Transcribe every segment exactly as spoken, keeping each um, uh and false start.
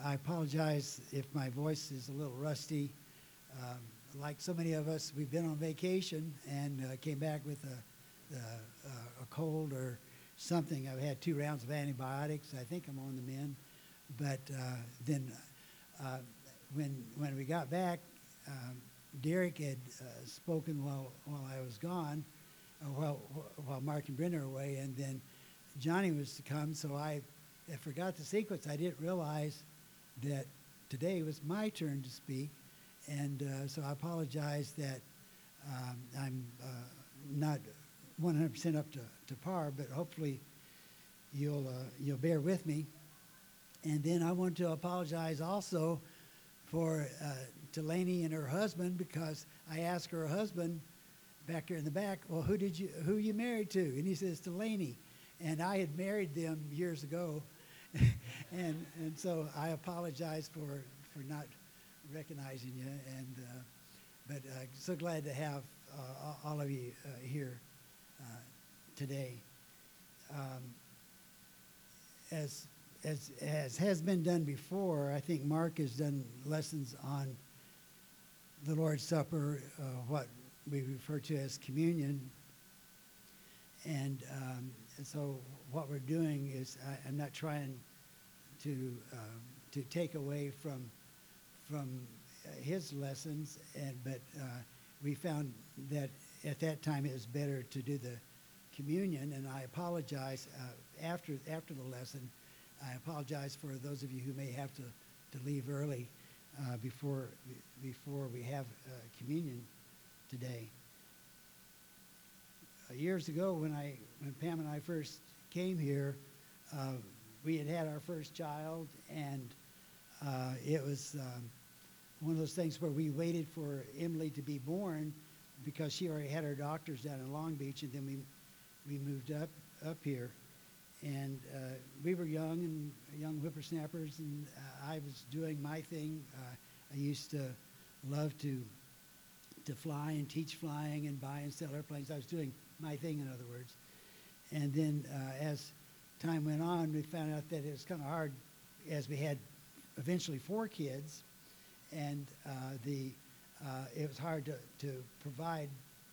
I apologize if my voice is a little rusty. Um, like so many of us, we've been on vacation and uh, came back with a, a, a cold or something. I've had two rounds of antibiotics. I think I'm on the mend. But uh, then uh, when when we got back, um, Derek had uh, spoken while while I was gone, uh, while while Mark and Brenda were away, and then Johnny was to come. So I, I forgot the sequence. I didn't realize that today was my turn to speak, and uh, so I apologize that um, I'm uh, not one hundred percent up to, to par, but hopefully you'll uh, you'll bear with me. And then I want to apologize also for uh, Delaney and her husband, because I asked her husband back there in the back, well, who did you who you married to? And he says Delaney, and I had married them years ago. and and so I apologize for for not recognizing you, and uh, but uh, so glad to have uh, all of you uh, here uh, today. Um, as as as has been done before, I think Mark has done lessons on the Lord's Supper, uh, what we refer to as communion, and, um, and so what we're doing is I, I'm not trying to um, to take away from from his lessons, and but uh, we found that at that time it was better to do the communion, and I apologize uh, after after the lesson. I apologize for those of you who may have to, to leave early uh, before before we have uh, communion today. Uh, years ago, when I when Pam and I first came here, uh, we had had our first child, and uh, it was um, one of those things where we waited for Emily to be born because she already had her doctors down in Long Beach, and then we we moved up up here, and uh, we were young and young whippersnappers, and uh, I was doing my thing. Uh, I used to love to to fly and teach flying and buy and sell airplanes. I was doing my thing, in other words. And then uh, as time went on, we found out that it was kind of hard, as we had eventually four kids, and uh, the uh, it was hard to, to provide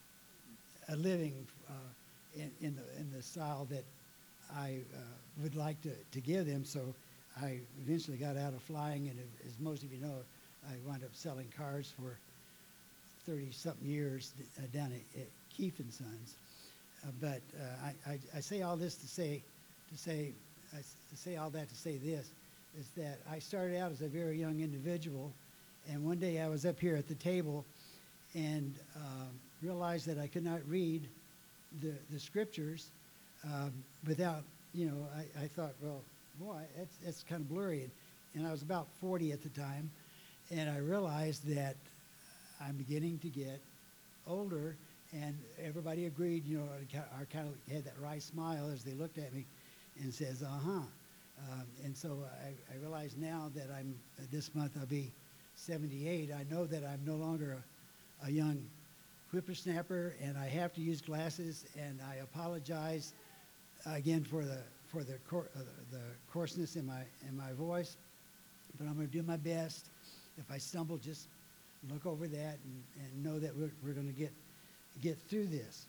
a living uh, in, in, the, in the style that I uh, would like to, to give them. So I eventually got out of flying, and as most of you know, I wound up selling cars for thirty-something years uh, down at, at Keefe and Sons. Uh, but uh, I, I, I say all this to say, to say, I, to say all that to say this, is that I started out as a very young individual, and one day I was up here at the table and uh, realized that I could not read the, the scriptures um, without, you know, I, I thought, well, boy, that's, that's kind of blurry. And, and I was about forty at the time, and I realized that I'm beginning to get older, and everybody agreed, you know, I kind of had that wry smile as they looked at me and says, uh-huh. Um, and so I, I realize now that I'm, uh, this month I'll be seventy-eight. I know that I'm no longer a, a young whippersnapper, and I have to use glasses, and I apologize again for the for the, cor uh, the coarseness in my in my voice, but I'm going to do my best. If I stumble, just look over that and, and know that we're, we're going to get get through this.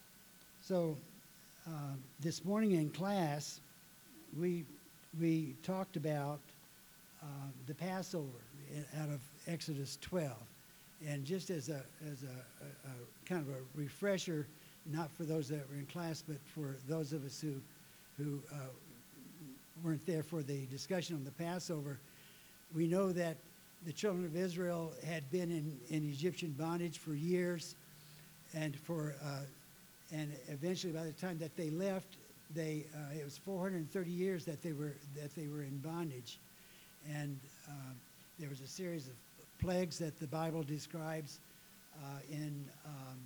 So uh, this morning in class, we we talked about uh, the Passover out of Exodus twelve, and just as a as a, a, a kind of a refresher, not for those that were in class, but for those of us who who uh, weren't there for the discussion on the Passover, we know that the children of Israel had been in, in Egyptian bondage for years, and for uh, and eventually, by the time that they left, they uh, it was four hundred thirty years that they were that they were in bondage, and uh, there was a series of plagues that the Bible describes uh, in um,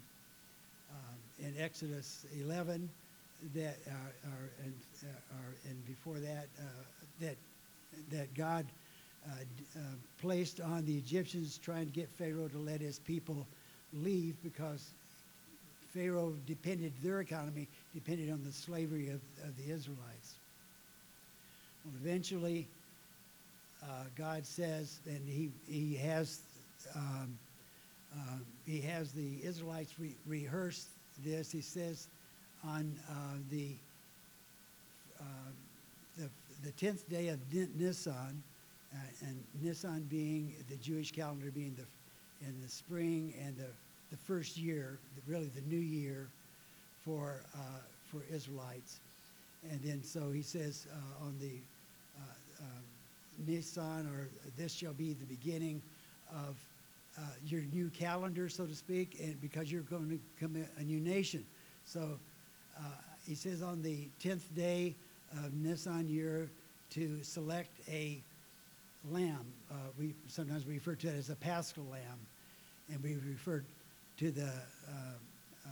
um, in Exodus eleven that are, are and uh, are and before that uh, that that God uh, uh, placed on the Egyptians, trying to get Pharaoh to let his people leave, because Pharaoh depended, their economy depended on the slavery of, of the Israelites. Well, eventually, uh, God says, and he, he has um, uh, he has the Israelites re rehearse this. He says on uh, the, uh, the the tenth day of Nisan, uh, and Nisan being the Jewish calendar, being the in the spring and the the first year, really the new year for uh, for Israelites. And then so he says uh, on the uh, uh, Nisan, or this shall be the beginning of uh, your new calendar, so to speak, and because you're going to become a, a new nation. So uh, he says on the tenth day of Nisan year to select a lamb. Uh, we sometimes we refer to it as a Paschal lamb, and we refer to the uh, uh,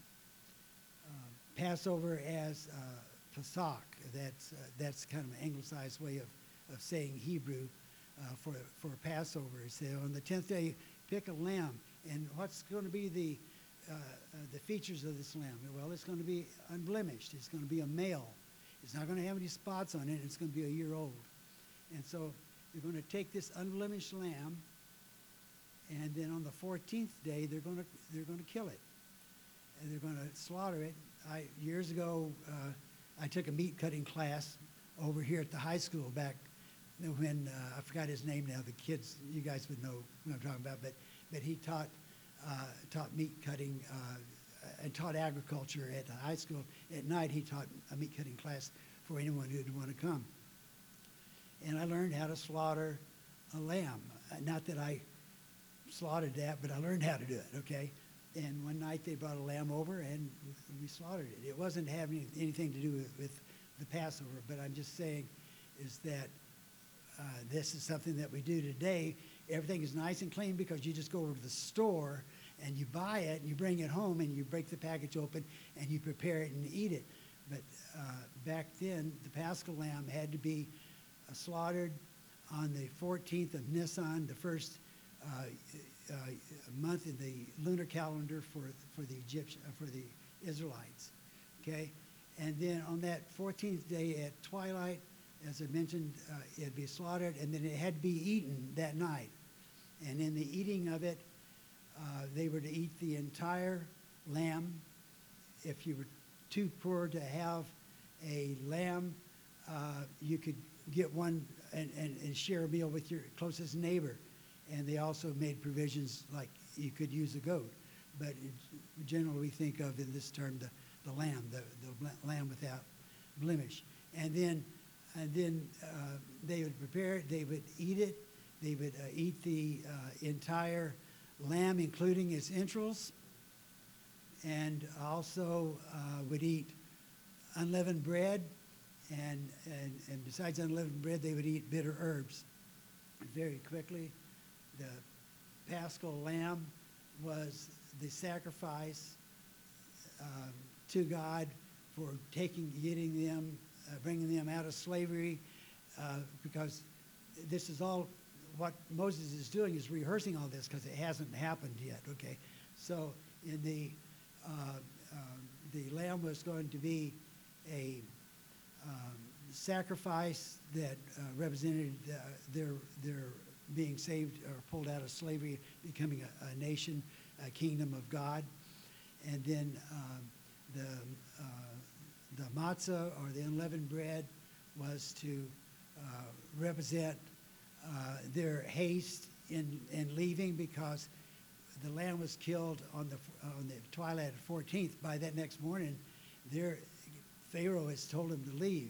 uh, Passover as uh, Pesach. That's uh, that's kind of an anglicized way of, of saying Hebrew uh, for for Passover. So on the tenth day, pick a lamb, and what's going to be the uh, uh, the features of this lamb? Well, it's going to be unblemished. It's going to be a male. It's not going to have any spots on it. It's going to be a year old. And so you're going to take this unblemished lamb, and then on the fourteenth day, they're going to they're going to kill it, and they're going to slaughter it. I years ago, uh, I took a meat cutting class over here at the high school back when uh, I forgot his name now. The kids, you guys would know what I'm talking about, but but he taught uh, taught meat cutting uh, and taught agriculture at the high school. At night, he taught a meat cutting class for anyone who'd want to come. And I learned how to slaughter a lamb. Not that I slaughtered that, but I learned how to do it, okay? And one night they brought a lamb over and we slaughtered it. It wasn't having anything to do with, with the Passover, but I'm just saying is that uh, this is something that we do today. Everything is nice and clean because you just go over to the store and you buy it and you bring it home and you break the package open and you prepare it and eat it. But uh, back then, the Paschal lamb had to be uh, slaughtered on the fourteenth of Nisan, the first uh, uh, month in the lunar calendar for for the Egyptian uh, for the Israelites. Okay, and then on that fourteenth day at twilight, as I mentioned, uh, it'd be slaughtered, and then it had to be eaten that night. And in the eating of it, uh, they were to eat the entire lamb. If you were too poor to have a lamb, uh, you could get one and, and, and share a meal with your closest neighbor. And they also made provisions like you could use a goat. But generally we think of in this term the, the lamb, the, the lamb without blemish. And then, and then uh, they would prepare it, they would eat it, they would uh, eat the uh, entire lamb, including its entrails, and also uh, would eat unleavened bread, and, and, and besides unleavened bread, they would eat bitter herbs. Very quickly, the Paschal lamb was the sacrifice um, to God for taking, getting them, uh, bringing them out of slavery, uh, because this is all what Moses is doing is rehearsing all this because it hasn't happened yet. Okay, so in the uh, uh, the lamb was going to be a um, sacrifice that uh, represented uh, their their being saved or pulled out of slavery, becoming a, a nation, a kingdom of God. And then um, the uh, the matzah, or the unleavened bread, was to uh, represent uh, their haste in, in leaving, because the lamb was killed on the on the twilight of the fourteenth. By that next morning, their Pharaoh has told them to leave.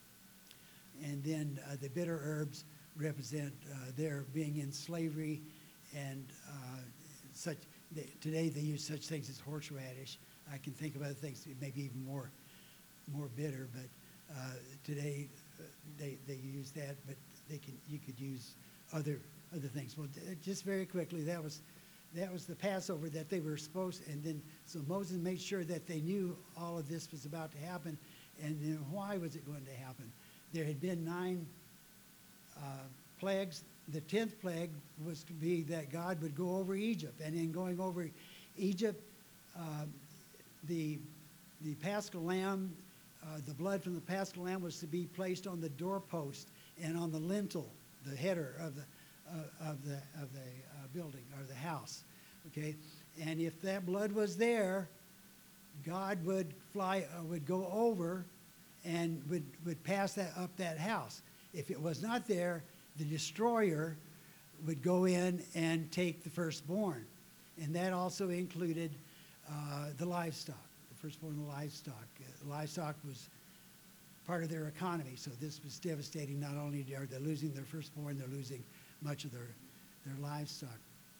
And then uh, the bitter herbs represent uh, their being in slavery, and uh, such. They, today they use such things as horseradish. I can think of other things, maybe even more, more bitter. But uh, today uh, they they use that, but they can you could use other other things. Well, just very quickly, that was that was the Passover that they were supposed. And then so Moses made sure that they knew all of this was about to happen, and then why was it going to happen? There had been nine uh, plagues. The tenth plague was to be that God would go over Egypt, and in going over Egypt, uh, the the Paschal lamb, uh, the blood from the Paschal lamb was to be placed on the doorpost and on the lintel the header of the uh, of the of the uh, building or the house. Okay, and if that blood was there, God would fly uh, would go over and would would pass that up that house. If it was not there, the destroyer would go in and take the firstborn, and that also included uh, the livestock, the firstborn of the livestock. Uh, livestock was part of their economy, so this was devastating. Not only are they losing their firstborn, they're losing much of their, their livestock.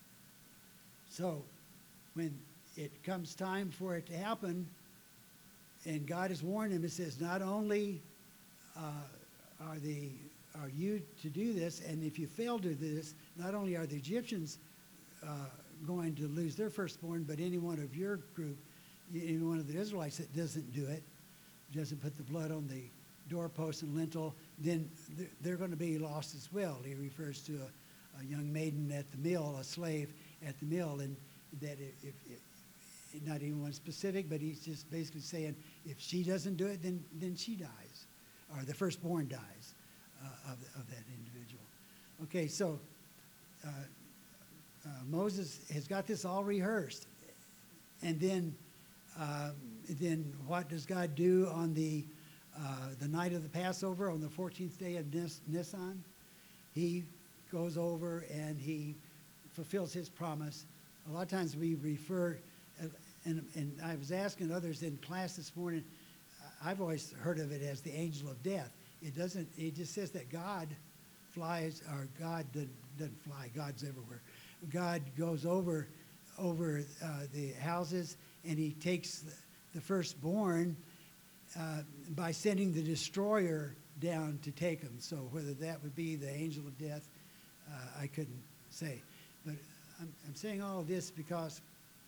So when it comes time for it to happen, and God has warned them, it says, not only uh, are the are you to do this, and if you fail to do this, not only are the Egyptians uh, going to lose their firstborn, but any one of your group, any one of the Israelites that doesn't do it, doesn't put the blood on the doorpost and lintel, then they're going to be lost as well. He refers to a, a young maiden at the mill, a slave at the mill, and that if, if, if not even one specific, but he's just basically saying if she doesn't do it, then then she dies, or the firstborn dies uh, of, of that individual. Okay, so uh, uh, Moses has got this all rehearsed, and then um, then what does God do on the uh, the night of the Passover, on the fourteenth day of Nis- Nisan? He goes over and he fulfills his promise. A lot of times we refer, uh, and, and I was asking others in class this morning, I've always heard of it as the angel of death. It doesn't, it just says that God flies, or God doesn't, doesn't fly, God's everywhere. God goes over, over uh, the houses, and he takes the, the firstborn uh, by sending the destroyer down to take them. So whether that would be the angel of death, uh, I couldn't say. But I'm, I'm saying all of this because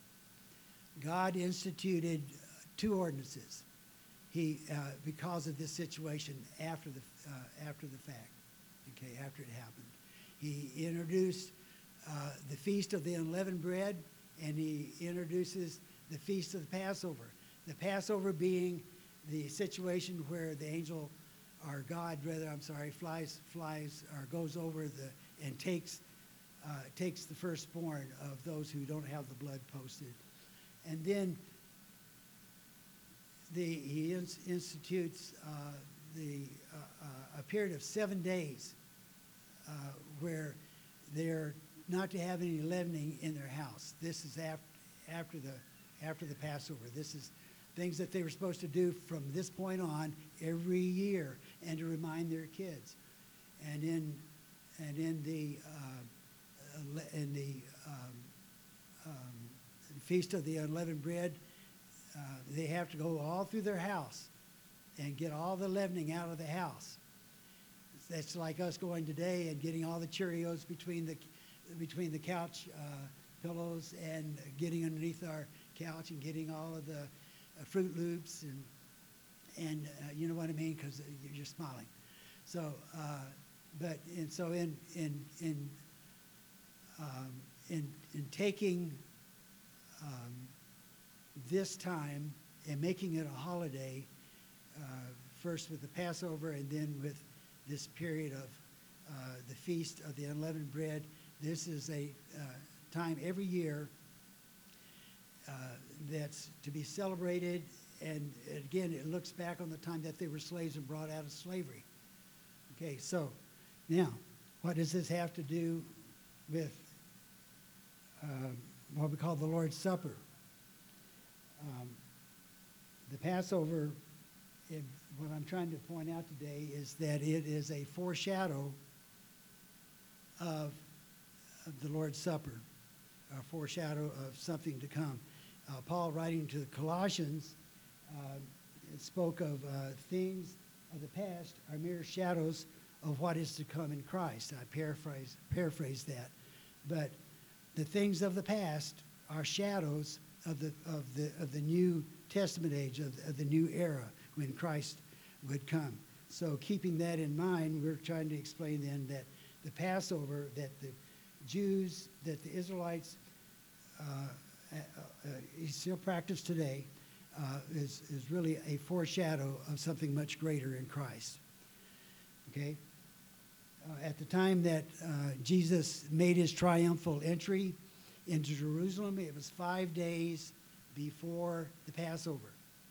God instituted two ordinances. He, uh, because of this situation after the uh, after the fact, okay, after it happened, he introduced uh, the feast of the unleavened bread, and he introduces the feast of the Passover. The Passover being the situation where the angel, or God rather, I'm sorry, flies flies or goes over the and takes uh, takes the firstborn of those who don't have the blood posted, and then the he ins- institutes uh, the uh, uh, a period of seven days uh, where they're not to have any leavening in their house. This is after after the after the Passover. This is things that they were supposed to do from this point on every year, and to remind their kids. And in and in the uh, in the um, um, feast of the unleavened bread, uh, they have to go all through their house and get all the leavening out of the house. That's like us going today and getting all the Cheerios between the between the couch uh, pillows, and getting underneath our couch and getting all of the uh, Fruit Loops, and and uh, you know what I mean, because you're smiling. So, uh, but and so in in in um, in in taking um, this time and making it a holiday, uh, first with the Passover and then with this period of uh, the Feast of the Unleavened Bread. This is a uh, time every year uh, that's to be celebrated, and again, it looks back on the time that they were slaves and brought out of slavery. Okay, so now, what does this have to do with uh, what we call the Lord's Supper? Um, the Passover, it, what I'm trying to point out today is that it is a foreshadow of, of the Lord's Supper, a foreshadow of something to come. Uh, Paul, writing to the Colossians, uh, spoke of uh, things of the past are mere shadows of what is to come in Christ. I paraphrase, paraphrase that. But the things of the past are shadows of the of the of the New Testament age, of, of the new era when Christ would come. So keeping that in mind, we're trying to explain then that the Passover, that the Jews, that the Israelites uh, uh, uh, still practice today, uh, is is really a foreshadow of something much greater in Christ. Okay. uh, at the time that uh, Jesus made his triumphal entry into Jerusalem, it was five days before the Passover.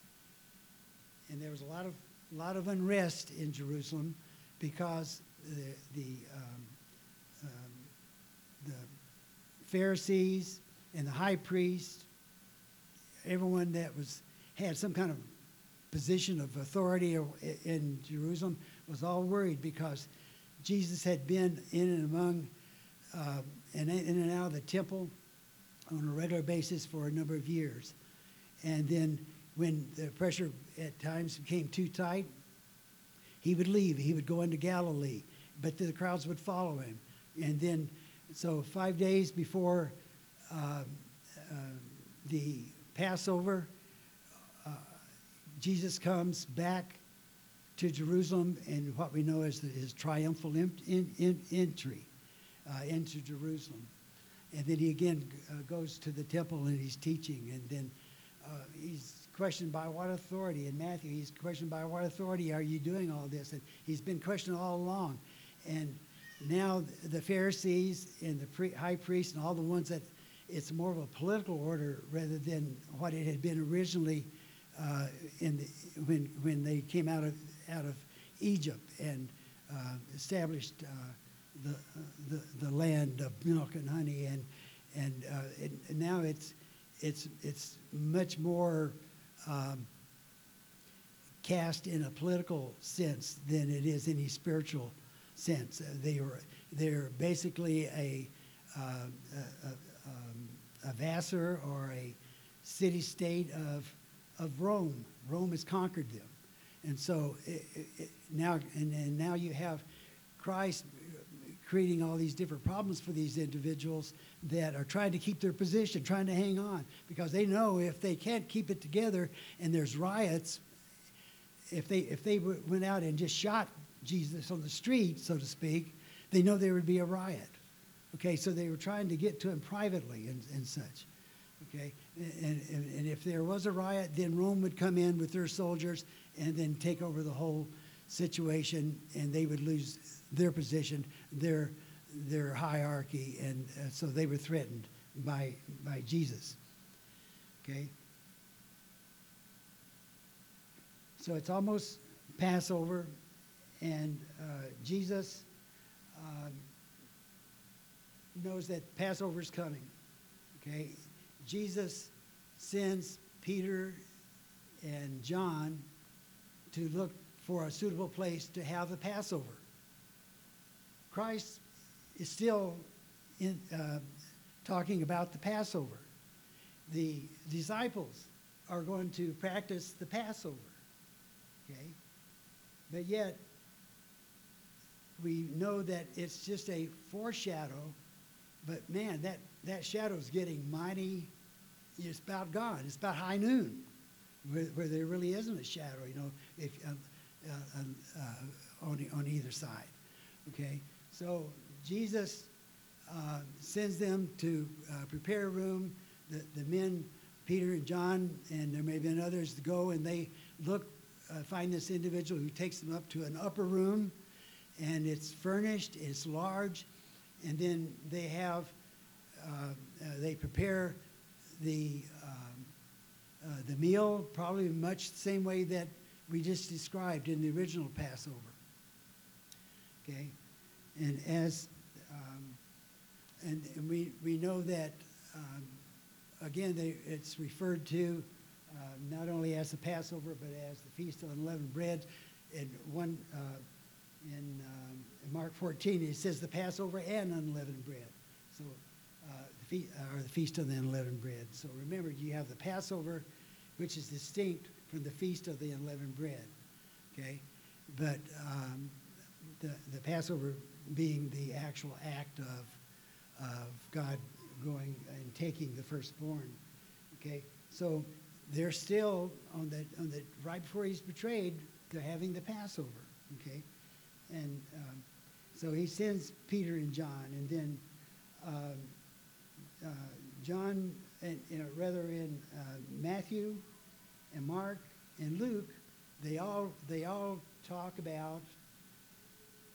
And there was a lot of, lot of unrest in Jerusalem because the, the, um, um, the Pharisees and the high priest, everyone that was had some kind of position of authority in Jerusalem was all worried because Jesus had been in and among uh, and in and out of the temple on a regular basis for a number of years. And then when the pressure at times became too tight, he would leave. He would go into Galilee, but the crowds would follow him. And then, so five days before uh, uh, the Passover, uh, Jesus comes back to Jerusalem in what we know as the, his triumphal in, in, in entry uh, into Jerusalem. And then he again uh, goes to the temple and he's teaching. And then uh, he's questioned by what authority. In Matthew, he's questioned by what authority are you doing all this? And he's been questioned all along. And now the Pharisees and the pre- high priest and all the ones that it's more of a political order rather than what it had been originally uh, in the, when when they came out of out of Egypt and uh, established uh, the, uh, the the land of milk and honey, and and, uh, it, and now it's it's it's much more um, cast in a political sense than it is any spiritual sense. Uh, they are they're basically a, uh, a, a um, a vassal or a city-state of of Rome. Rome has conquered them, and so it, it, now and, and now you have Christ creating all these different problems for these individuals that are trying to keep their position, trying to hang on, because they know if they can't keep it together and there's riots, if they if they went out and just shot Jesus on the street, so to speak, they know there would be a riot. Okay, so they were trying to get to him privately and, and such. Okay, and, and, and if there was a riot, then Rome would come in with their soldiers and then take over the whole situation, and they would lose their position, their their hierarchy, and uh, so they were threatened by by Jesus. Okay, so it's almost Passover, and uh, Jesus um, knows that Passover is coming. Okay, Jesus sends Peter and John to look for a suitable place to have the Passover. Christ is still in, uh, talking about the Passover. The disciples are going to practice the Passover. Okay, but yet we know that it's just a foreshadow. But man, that, that shadow is getting mighty. It's about God. It's about high noon, where, where there really isn't a shadow, you know, if uh, uh, uh, on on either side. Okay, so Jesus uh, sends them to uh, prepare a room. The the men, Peter and John, and there may have been others, to go and they look, uh, find this individual who takes them up to an upper room, and it's furnished. It's large. And then they have, uh, uh, they prepare the um, uh, the meal probably much the same way that we just described in the original Passover. Okay, and as um, and, and we we know that um, again they, it's referred to uh, not only as the Passover but as the Feast of Unleavened Bread. And one. Uh, In, um, in Mark fourteen, it says the Passover and unleavened bread. So, uh, the fe- or the Feast of the Unleavened Bread. So remember, you have the Passover, which is distinct from the Feast of the Unleavened Bread. Okay, but um, the the Passover being the actual act of of God going and taking the firstborn. Okay, so they're still on the on the right before he's betrayed, they're having the Passover. Okay. And um, so he sends Peter and John, and then um, uh, John, and you know, rather in uh, Matthew and Mark and Luke, they all they all talk about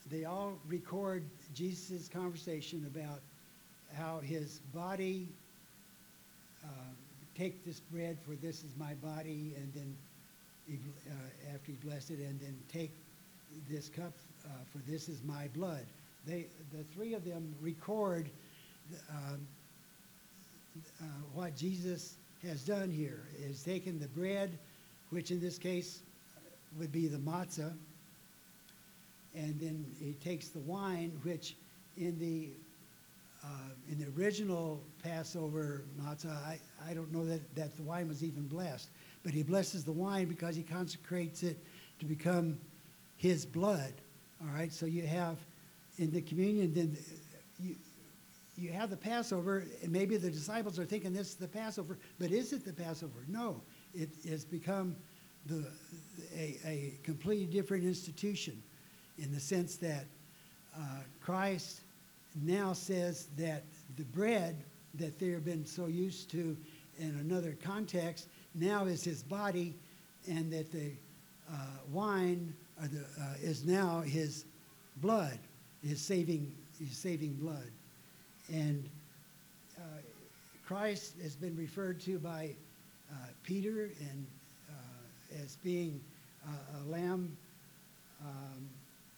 they all record Jesus' conversation about how his body, uh, take this bread, for this is my body, and then he, uh, after he blessed it, and then take this cup, uh, for this is my blood. They, the three of them record um, uh, what Jesus has done here, is taken the bread, which in this case would be the matzah, and then he takes the wine, which in the uh, in the original Passover matzah, I, I don't know that, that the wine was even blessed, but he blesses the wine because he consecrates it to become his blood. All right, so you have in the communion, then you you have the Passover, and maybe the disciples are thinking this is the Passover, but is it the Passover? No, it has become the a, a completely different institution, in the sense that uh, Christ now says that the bread that they have been so used to in another context now is his body, and that the uh, wine or the, uh, is now his blood, his saving, his saving blood. And uh, Christ has been referred to by uh, Peter and uh, as being uh, a lamb, um,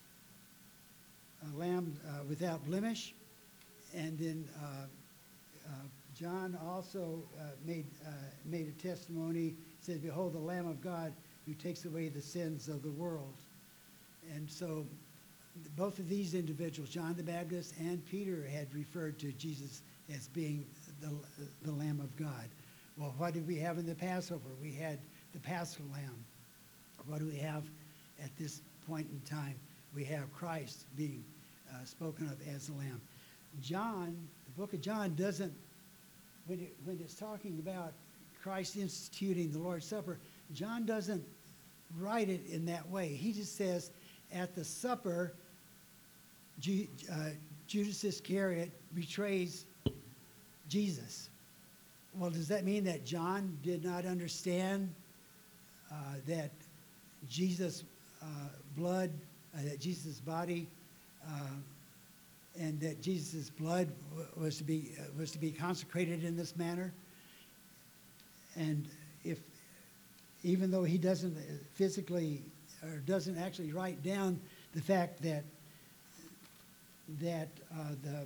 a lamb uh, without blemish. And then uh, uh, John also uh, made uh, made a testimony. Said, "Behold, the Lamb of God who takes away the sins of the world." And so, both of these individuals, John the Baptist and Peter, had referred to Jesus as being the the Lamb of God. Well, what did we have in the Passover? We had the Paschal Lamb. What do we have at this point in time? We have Christ being uh, spoken of as the Lamb. John, the book of John doesn't, when, it, when it's talking about Christ instituting the Lord's Supper, John doesn't write it in that way. He just says, at the supper, Ju, uh, Judas Iscariot betrays Jesus. Well, does that mean that John did not understand uh, that Jesus' uh, blood, uh, that Jesus' body, uh, and that Jesus' blood was to be uh, was to be consecrated in this manner? And if, even though he doesn't physically or doesn't actually write down the fact that that uh, the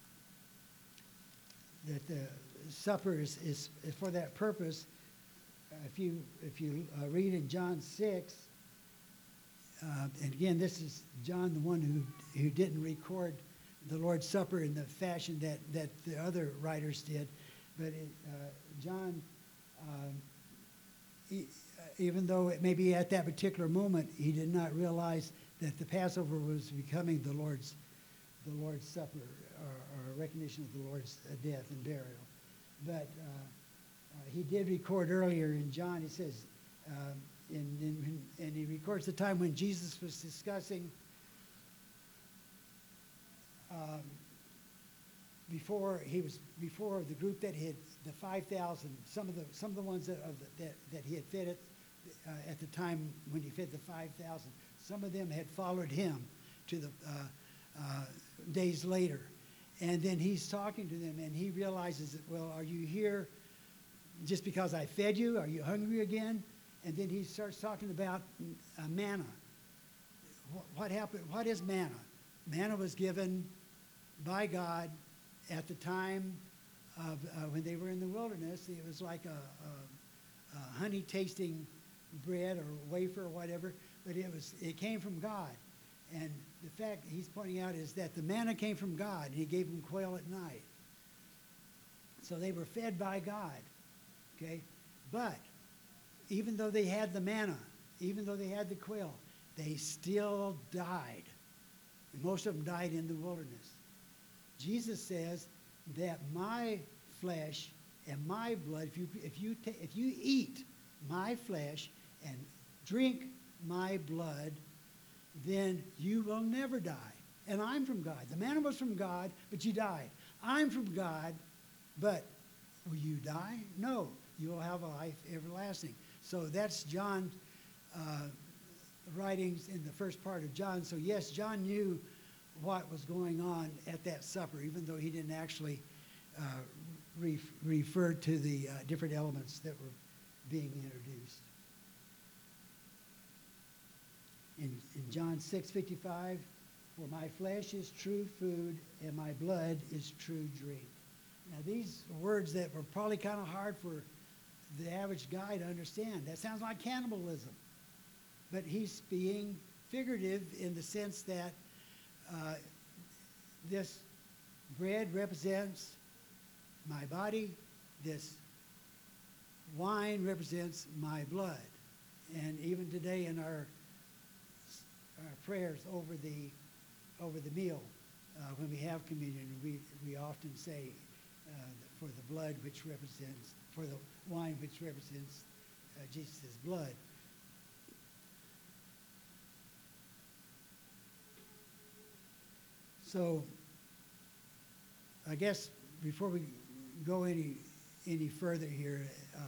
that the supper is, is, is for that purpose, uh, if you if you uh, read in John six, uh, and again, this is John, the one who who didn't record the Lord's Supper in the fashion that, that the other writers did. But it, uh, John, um, he, uh, even though it may be at that particular moment, he did not realize that the Passover was becoming the Lord's, the Lord's Supper, or, or recognition of the Lord's uh, death and burial. But uh, uh, he did record earlier in John, he says, um, in, in, and he records the time when Jesus was discussing Um, before he was before the group that had the five thousand, some of the some of the ones that of the, that, that he had fed at, uh, at the time when he fed the five thousand, some of them had followed him to the uh, uh, days later, and then he's talking to them, and he realizes that, well, are you here just because I fed you? Are you hungry again? And then he starts talking about uh, manna. What, what happened? What is manna? Manna was given by God at the time of uh, when they were in the wilderness. It was like a, a, a honey-tasting bread or wafer or whatever, but it was it came from God. And the fact he's pointing out is that the manna came from God, and he gave them quail at night. So they were fed by God, okay? But even though they had the manna, even though they had the quail, they still died. And most of them died in the wilderness. Jesus says that my flesh and my blood, if you, if you, ta- if you eat my flesh and drink my blood, then you will never die. And I'm from God. The manna was from God, but you died. I'm from God, but will you die? No, you will have a life everlasting. So that's John uh, writings in the first part of John. So yes, John knew what was going on at that supper, even though he didn't actually uh, re- refer to the uh, different elements that were being introduced. In, in John six fifty-five, for my flesh is true food and my blood is true drink. Now these are words that were probably kind of hard for the average guy to understand. That sounds like cannibalism. But he's being figurative in the sense that uh, this bread represents my body, this wine represents my blood. And even today in our, our prayers over the, over the meal, uh, when we have communion, we, we often say uh, for the blood which represents, for the wine which represents uh, Jesus' blood. So I guess before we go any any further here, uh,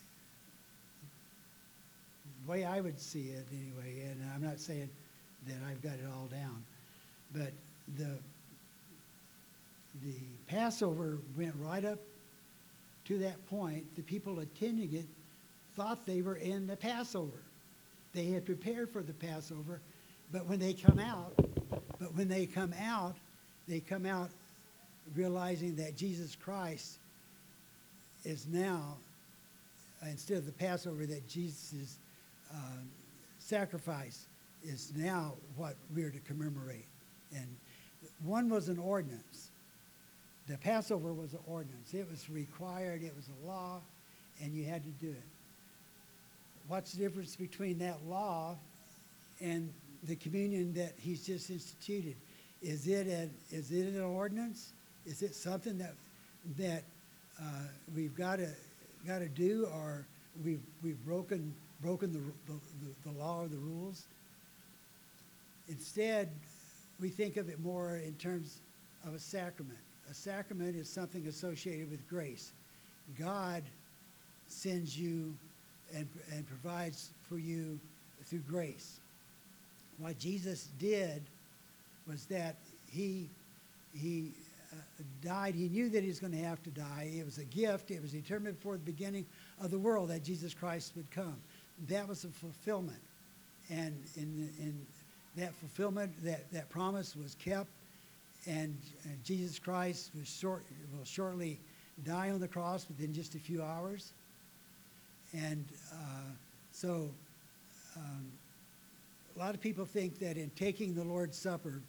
the way I would see it anyway, and I'm not saying that I've got it all down, but the the Passover went right up to that point. The people attending it thought they were in the Passover. They had prepared for the Passover, but when they come out, but when they come out, they come out realizing that Jesus Christ is now, instead of the Passover, that Jesus' uh, sacrifice is now what we're to commemorate. And one was an ordinance. The Passover was an ordinance. It was required, it was a law, and you had to do it. What's the difference between that law and the communion that he's just instituted? Is it an, is it an ordinance? Is it something that that uh, we've got to got to do, or we've we've broken broken the, the the law or the rules? Instead, we think of it more in terms of a sacrament. A sacrament is something associated with grace. God sends you and and provides for you through grace. What Jesus did was that he he uh, died. He knew that he was going to have to die. It was a gift. It was determined before the beginning of the world that Jesus Christ would come. That was a fulfillment. And in, in that fulfillment, that, that promise was kept. And, and Jesus Christ was short, will shortly die on the cross within just a few hours. And uh, so um, a lot of people think that in taking the Lord's Supper,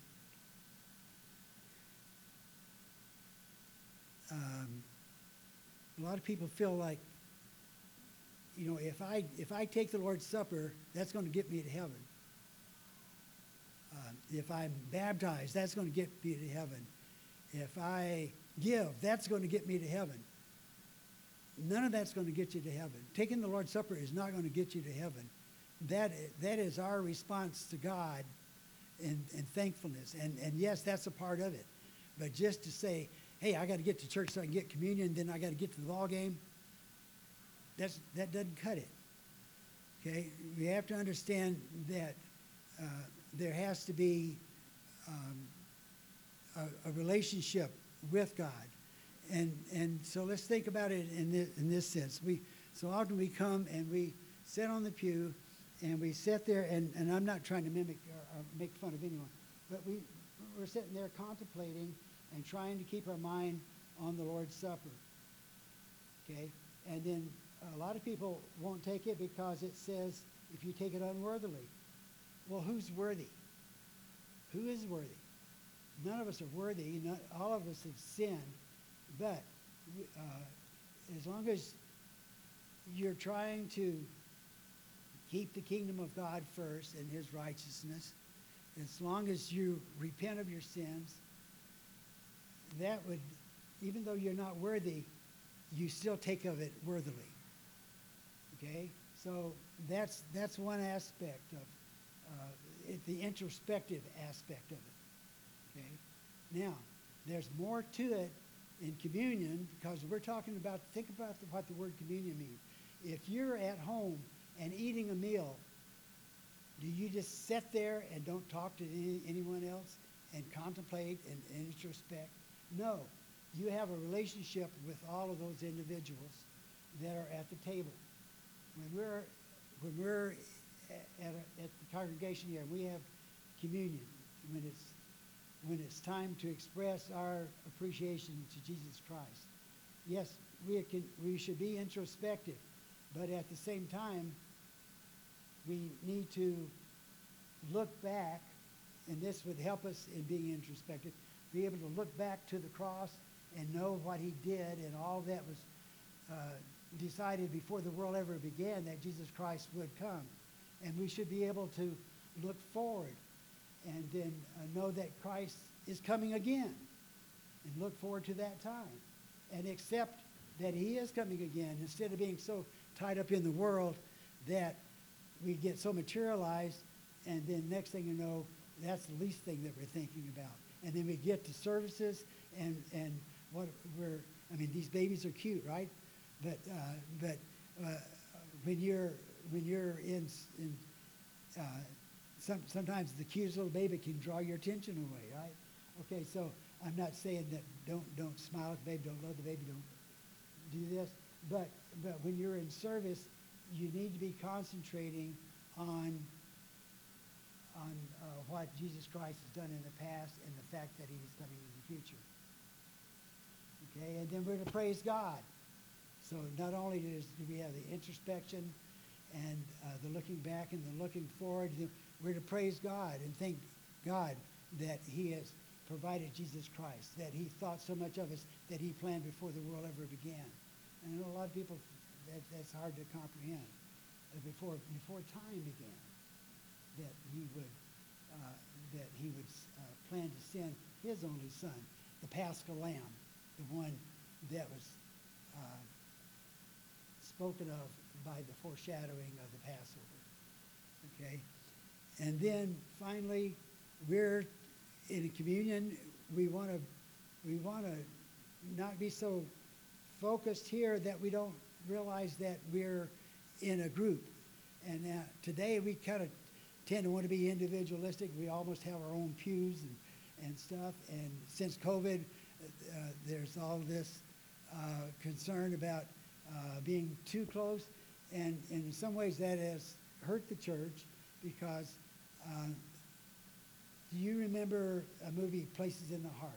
um, a lot of people feel like, you know, if I if I take the Lord's Supper, that's going to get me to heaven. Uh, if I'm baptized, that's going to get me to heaven. If I give, that's going to get me to heaven. None of that's going to get you to heaven. Taking the Lord's Supper is not going to get you to heaven. That that is our response to God and, and thankfulness. And, and yes, that's a part of it. But just to say, hey, I got to get to church so I can get communion, then I got to get to the ball game, that's, that doesn't cut it. Okay? We have to understand that uh, there has to be um, a, a relationship with God. And, and so let's think about it in this, in this sense. We, so often we come and we sit on the pew and we sit there, and, and I'm not trying to mimic or, or make fun of anyone, but we, we're sitting there contemplating and trying to keep our mind on the Lord's Supper. Okay? And then a lot of people won't take it because it says, if you take it unworthily. Well, who's worthy? Who is worthy? None of us are worthy. Not, all of us have sinned. But uh, as long as you're trying to keep the kingdom of God first and his righteousness, as long as you repent of your sins, that would, even though you're not worthy, you still take of it worthily. Okay? So that's that's one aspect of uh, it, the introspective aspect of it. Okay? Now, there's more to it in communion, because we're talking about, think about the, what the word communion means. If you're at home and eating a meal, Do you just sit there and don't talk to any, anyone else and contemplate and, and introspect? No. You have a relationship with all of those individuals that are at the table. When we're, when we're at, a, at the congregation here, we have communion. When it's, when it's time to express our appreciation to Jesus Christ. Yes, we, can, we should be introspective, but at the same time, we need to look back, and this would help us in being introspective, be able to look back to the cross and know what he did and all that was uh, decided before the world ever began, that Jesus Christ would come. And we should be able to look forward and then uh, know that Christ is coming again and look forward to that time and accept that he is coming again instead of being so tied up in the world that we get so materialized, and then next thing you know, that's the least thing that we're thinking about. And then we get to services, and and what we're, I mean, these babies are cute, right? But uh, but uh, when you're when you're in in uh, some sometimes the cutest little baby can draw your attention away, right? Okay, so I'm not saying that don't don't smile at the baby, don't love the baby, don't do this, but but when you're in service, you need to be concentrating on on uh, what Jesus Christ has done in the past and the fact that he is coming in the future. Okay, and then we're to praise God. So not only does, do we have the introspection and uh, the looking back and the looking forward, we're to praise God and thank God that he has provided Jesus Christ, that he thought so much of us that he planned before the world ever began. And I know a lot of people, that, that's hard to comprehend. That before, before time began, that he would, uh, that he would uh, plan to send his only son, the Paschal Lamb, the one that was uh, spoken of by the foreshadowing of the Passover. Okay? And then finally, we're in communion. We want to, we want to not be so focused here that we don't realize that we're in a group. And uh, today we kind of tend to want to be individualistic. We almost have our own pews and, and stuff. And since COVID, uh, there's all this uh, concern about uh, being too close. And, and in some ways that has hurt the church because uh, do you remember a movie, Places in the Heart,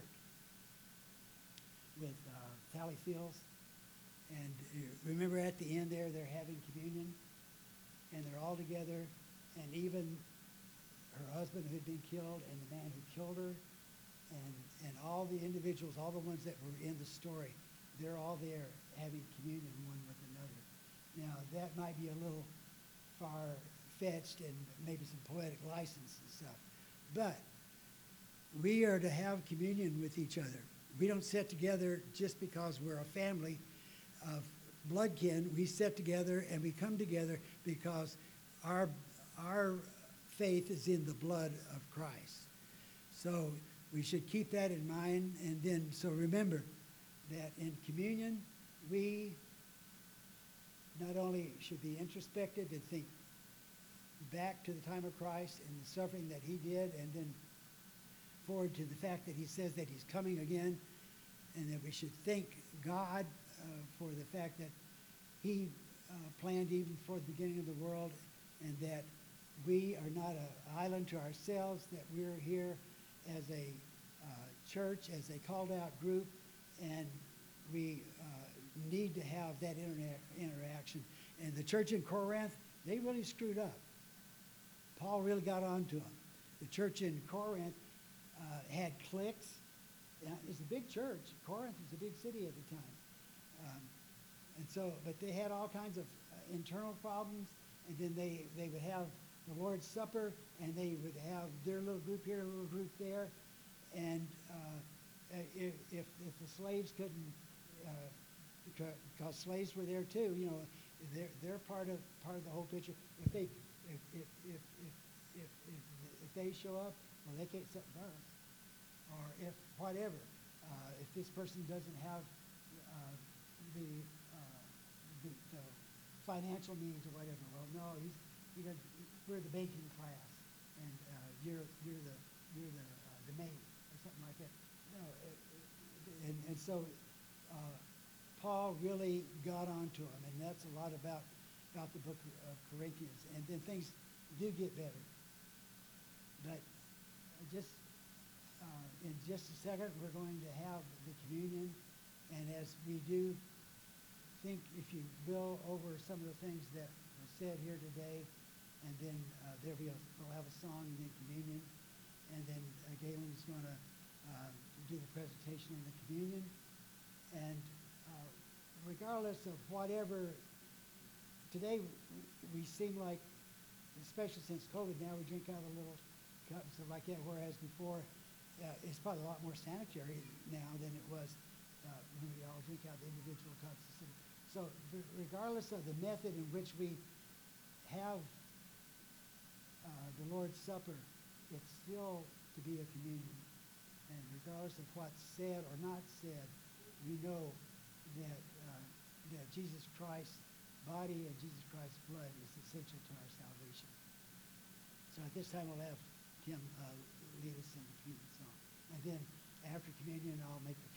with uh, Sally Fields? And uh, remember at the end there, they're having communion, and they're all together, and even her husband who had been killed, and the man who killed her, and, and all the individuals, all the ones that were in the story, they're all there having communion one with another. Now, that might be a little far-fetched and maybe some poetic license and stuff, but we are to have communion with each other. We don't sit together just because we're a family of blood kin. We sit together and we come together because our our faith is in the blood of Christ. So we should keep that in mind. And then, so remember that in communion, we not only should be introspective and think back to the time of Christ and the suffering that he did, and then forward to the fact that he says that he's coming again, and that we should thank God uh, for the fact that he uh, planned even before the beginning of the world, and that we are not an island to ourselves, that we're here as a uh, church, as a called out group, and we uh, need to have that intera- interaction. And the church in Corinth, they really screwed up. Paul really got on to them. The church in Corinth uh, had cliques. Now, it's a big church. Corinth was a big city at the time. Um, and so, but they had all kinds of uh, internal problems, and then they, they would have the Lord's Supper, and they would have their little group here, a little group there, and uh, if, if, if the slaves couldn't, uh, because slaves were there too, you know, they're, they're part of part of the whole picture. If they if if if if if, if, if they show up, well, they can't sit with us, or if whatever, uh, if this person doesn't have uh, the, uh, the the financial means or whatever, well, no, he's you know, we're the baking class, and uh, you're you're the you're the uh, the maid or something like that. No, it, it, and and so uh, Paul really got onto him, and that's a lot about about the book of Corinthians. And then things do get better, but just uh, in just a second we're going to have the communion, and as we do, think, if you will, over some of the things that were said here today, and then uh, there'll be a, we'll have a song and then communion, and then uh, Galen is going to uh, do the presentation on the communion, and uh, regardless of whatever, today we seem like, especially since COVID, now we drink out of a little cup and stuff like that, whereas before uh, it's probably a lot more sanitary now than it was uh, when we all drink out of the individual cups. So regardless of the method in which we have uh, the Lord's Supper, it's still to be a communion. And regardless of what's said or not said, we know that uh, that Jesus Christ's body and Jesus Christ's blood is essential to our salvation. So at this time, we'll have Tim uh, lead us in the communion song. And then after communion, I'll make the